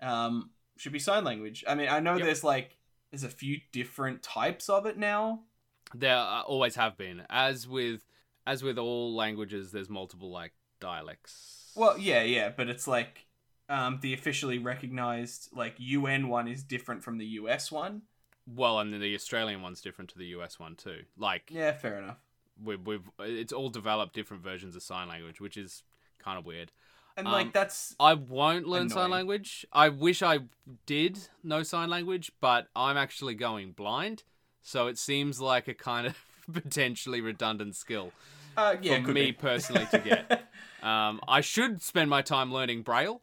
sign language. I mean, I know there's a few different types of it now. There always have been, as with all languages, there's multiple dialects. Well, yeah, but it's the officially recognized UN one is different from the US one. Well, and the Australian one's different to the US one too. Yeah, fair enough. It's all developed different versions of sign language, which is kind of weird. And that's I won't learn sign language. I wish I did know sign language, but I'm actually going blind, so it seems like a kind of potentially redundant skill for me personally to get. I should spend my time learning Braille,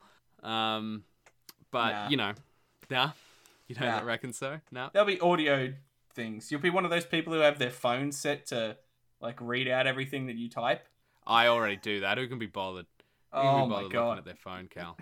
but you know, you don't reckon so? No. There'll be audio things. You'll be one of those people who have their phone set to read out everything that you type. I already do that. Who can be bothered? Oh my God. Looking at their phone, Cal.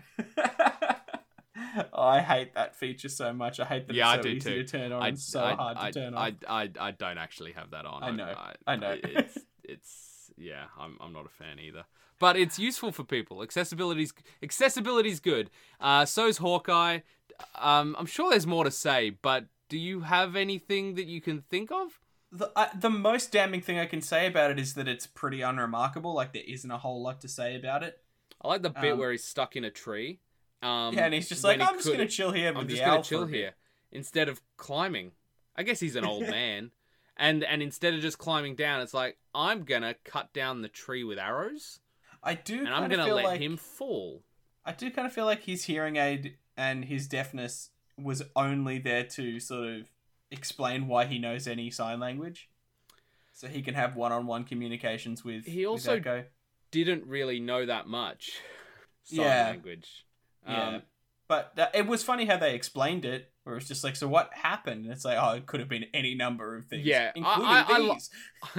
I hate that feature so much. I hate that it's so easy too. to turn on and so hard to turn off. I don't actually have that on. I know. It's I'm not a fan either. But it's useful for people. Accessibility's good. So's Hawkeye. I'm sure there's more to say, but do you have anything that you can think of? The most damning thing I can say about it is that it's pretty unremarkable. There isn't a whole lot to say about it. I like the bit where he's stuck in a tree. And he's just I'm just going to chill here with the owl. I'm just going to chill here. Instead of climbing. I guess he's an old man. And instead of just climbing down, it's I'm going to cut down the tree with arrows. I do. And I'm going to let him fall. I do kind of feel like his hearing aid and his deafness was only there to sort of explain why he knows any sign language. So he can have one-on-one communications with Echo. He also didn't really know that much sign language. Yeah. But it was funny how they explained it, where it's just so what happened? And it's it could have been any number of things, including these.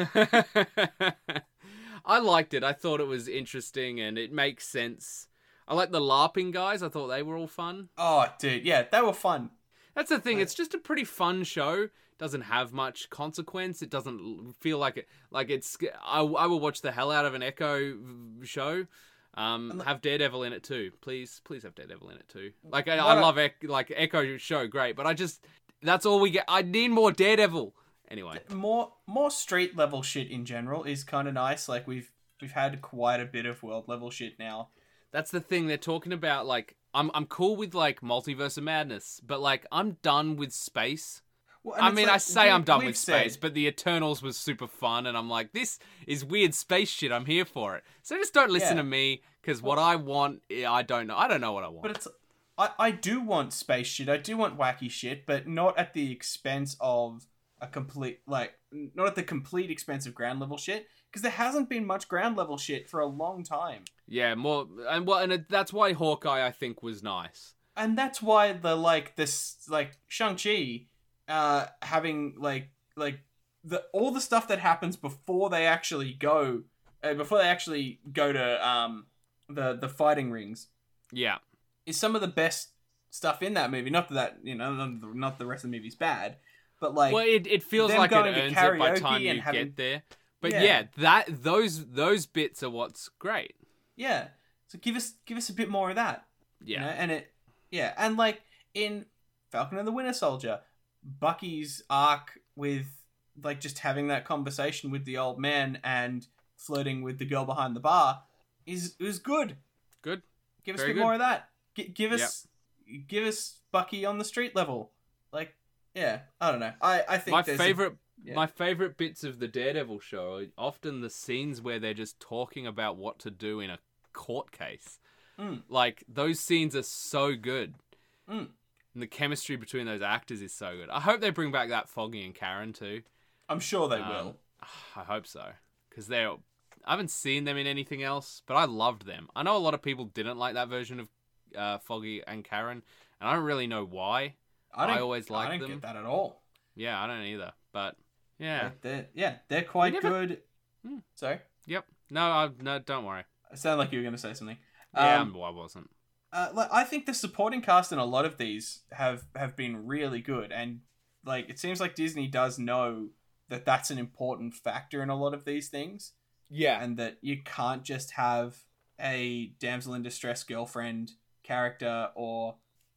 I liked it. I thought it was interesting, and it makes sense. I like the LARPing guys. I thought they were all fun. Oh, dude, yeah, they were fun. That's the thing. It's just a pretty fun show. It doesn't have much consequence. It doesn't feel like it. It's. I will watch the hell out of an Echo show. Have Daredevil in it too. Please have Daredevil in it too. I love Echo show, great, but that's all we get. I need more Daredevil. Anyway, more street level shit in general is kind of nice. We've had quite a bit of world level shit now. That's the thing they're talking about. I'm cool with Multiverse of Madness, but I'm done with space. Well, I mean, I say I'm done with space, but the Eternals was super fun, and I'm like, this is weird space shit. I'm here for it. So just don't listen to me, because what I want, I don't know. I don't know what I want. But I do want space shit. I do want wacky shit, but not at the expense of a complete, like, not at the complete expense of ground level shit, because there hasn't been much ground level shit for a long time. Yeah, more, and that's why Hawkeye, I think, was nice. And that's why Shang-Chi, having all the stuff that happens before they actually go to the fighting rings. Yeah, is some of the best stuff in that movie. Not that not the rest of the movie's bad, but like, well, it feels like it earns it by the time you get there. But those bits are what's great. Yeah, so give us a bit more of that. Yeah, and like in Falcon and the Winter Soldier, Bucky's arc with like just having that conversation with the old man and flirting with the girl behind the bar is good. Good. Give us a bit more of that. Give us Bucky on the street level. Like, yeah, I don't know. I think my favorite bits of the Daredevil show are often the scenes where they're just talking about what to do in a court case. Like, those scenes are so good. And the chemistry between those actors is so good. I hope they bring back that Foggy and Karen too. I'm sure they will. I hope so. Because I haven't seen them in anything else, but I loved them. I know a lot of people didn't like that version of Foggy and Karen, and I don't really know why. I always liked them. I don't get that at all. Yeah, I don't either. But yeah, they're quite good. Sorry. Yep. No, don't worry. It sounded like you were going to say something. Yeah, I wasn't. I think the supporting cast in a lot of these have been really good, and like it seems like Disney does know that that's an important factor in a lot of these things. Yeah, and that you can't just have a damsel in distress girlfriend character or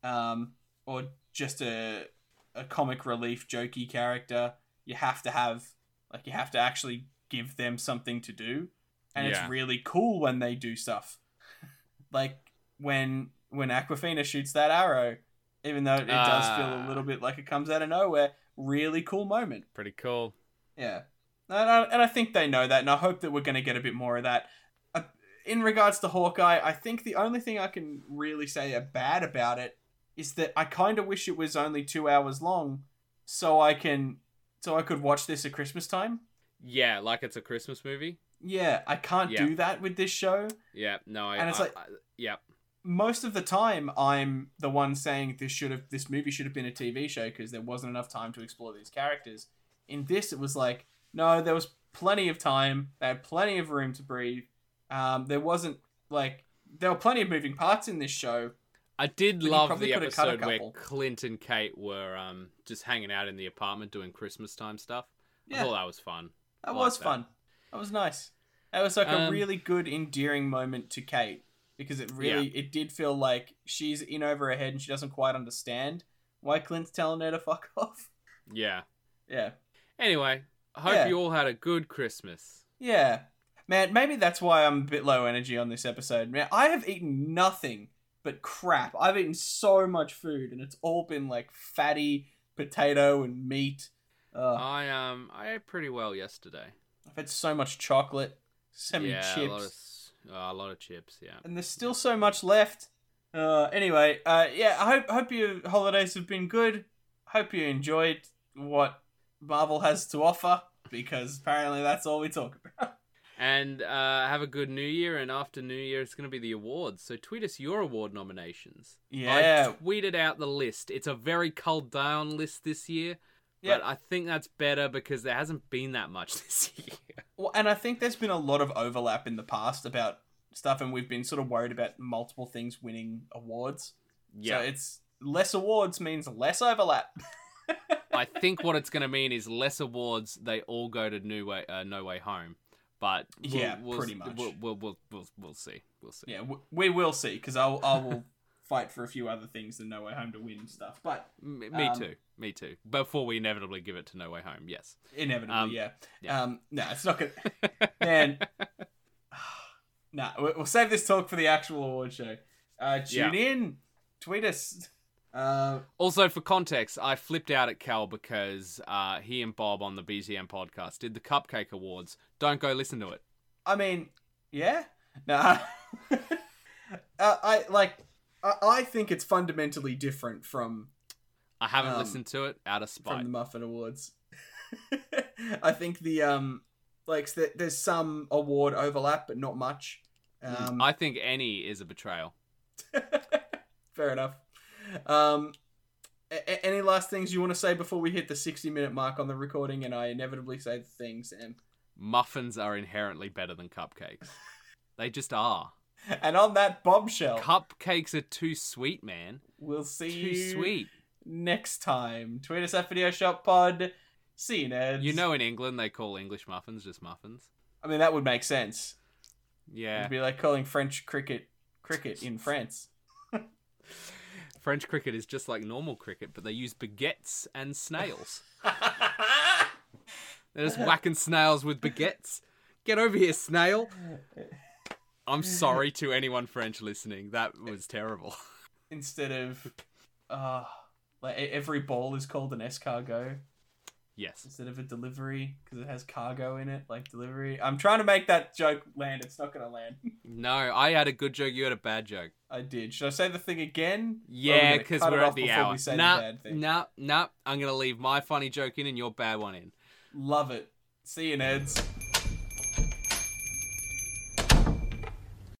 just a comic relief jokey character. You have to actually give them something to do, and it's really cool when they do stuff. Like when Awkwafina shoots that arrow, even though it does feel a little bit like it comes out of nowhere, really cool moment. Pretty cool. Yeah. And I think they know that, and I hope that we're going to get a bit more of that. In regards to Hawkeye, I think the only thing I can really say bad about it is that I kind of wish it was only 2 hours long, so I could watch this at Christmas time. Yeah, like it's a Christmas movie. Yeah, I can't do that with this show. Yeah, no, most of the time I'm the one saying this movie should have been a TV show because there wasn't enough time to explore these characters. In this, it was like, no, there was plenty of time. They had plenty of room to breathe. There wasn't there were plenty of moving parts in this show. I did love the episode where Clint and Kate were just hanging out in the apartment doing Christmas time stuff. I thought that was fun. That was fun. That was nice. That was like a really good, endearing moment to Kate because it did feel like she's in over her head and she doesn't quite understand why Clint's telling her to fuck off. Yeah. Yeah. Anyway, I hope you all had a good Christmas. Yeah. Man, maybe that's why I'm a bit low energy on this episode. Man, I have eaten nothing but crap. I've eaten so much food and it's all been like fatty potato and meat. I ate pretty well yesterday. I've had so much chocolate, so many chips. A lot of chips, yeah. And there's still so much left. Anyway, I hope your holidays have been good. Hope you enjoyed what Marvel has to offer, because apparently that's all we talk about. And have a good New Year, and after New Year it's going to be the awards, so tweet us your award nominations. Yeah. I tweeted out the list. It's a very culled down list this year, but I think that's better because there hasn't been that much this year. Well, and I think there's been a lot of overlap in the past about stuff, and we've been sort of worried about multiple things winning awards. Yeah. So it's less awards means less overlap. I think what it's going to mean is less awards. They all go to No Way Home, but we'll pretty much. We'll see. We'll see. Yeah, we will see, because I will fight for a few other things than No Way Home to win stuff. But me too. Before we inevitably give it to No Way Home, yes. Inevitably, yeah. No, it's not gonna. Man, we'll save this talk for the actual award show. Tune in, tweet us. Also, for context, I flipped out at Cal because he and Bob on the BTM podcast did the Cupcake Awards. Don't go listen to it. I mean, yeah. Nah. I think it's fundamentally different from... I haven't listened to it out of spite. From the Muffin Awards. I think there's some award overlap, but not much. I think any is a betrayal. Fair enough. Any last things you want to say before we hit the 60-minute mark on the recording and I inevitably say the thing, Sam? Muffins are inherently better than cupcakes. They just are. And on that bombshell... Cupcakes are too sweet, man. We'll see you sweet. Next time. Tweet us at Video Shop Pod. See you, nerds. You know in England they call English muffins just muffins. I mean, that would make sense. Yeah. It'd be like calling French cricket in France. French cricket is just like normal cricket, but they use baguettes and snails. They're just whacking snails with baguettes. Get over here, snail. I'm sorry to anyone French listening. That was terrible. Instead of, like every ball is called an escargot. Yes. Instead of a delivery, because it has cargo in it, like delivery. I'm trying to make that joke land. It's not going to land. No, I had a good joke. You had a bad joke. I did. Should I say the thing again? Yeah, because we're at the hour. Nah. I'm going to leave my funny joke in and your bad one in. Love it. See you, nerds.